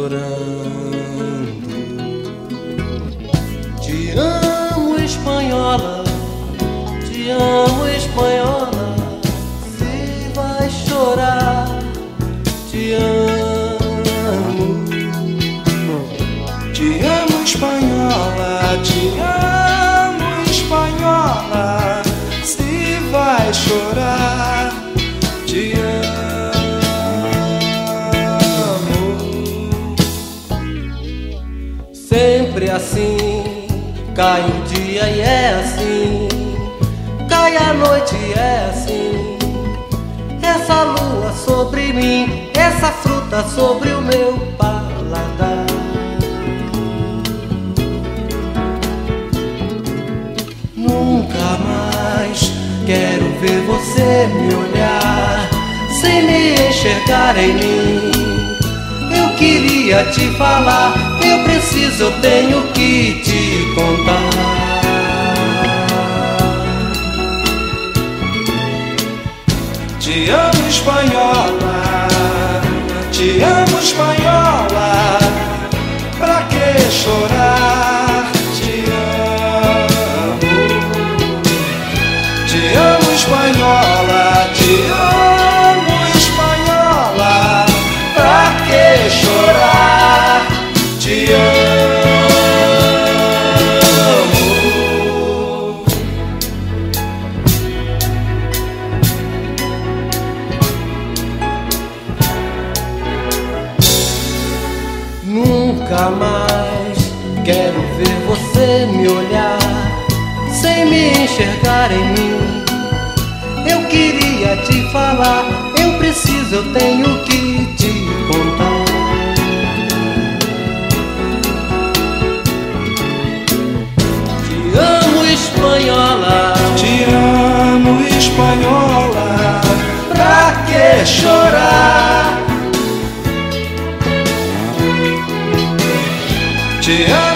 chorando. Te amo, espanhola, te amo, espanhola. Se vai chorar, te amo. Te amo, espanhola, te amo, espanhola. Se vai chorar, te amo. Sempre assim, cai o dia e é assim, cai a noite e é assim. Essa lua sobre mim, essa fruta sobre o meu paladar. Nunca mais quero ver você me olhar sem me enxergar em mim. Eu queria te falar, eu preciso, eu tenho que te contar. Te amo, espanhola, te amo, espanhola. Pra que chorar? Te amo. Te amo, espanhola, te amo, espanhola. Pra que chorar? Te amo. Nunca mais quero ver você me olhar sem me enxergar em mim. Eu queria te falar, eu preciso, eu tenho que te contar. Te amo, espanhola, Te amo, espanhola. Pra que chorar? Te amo.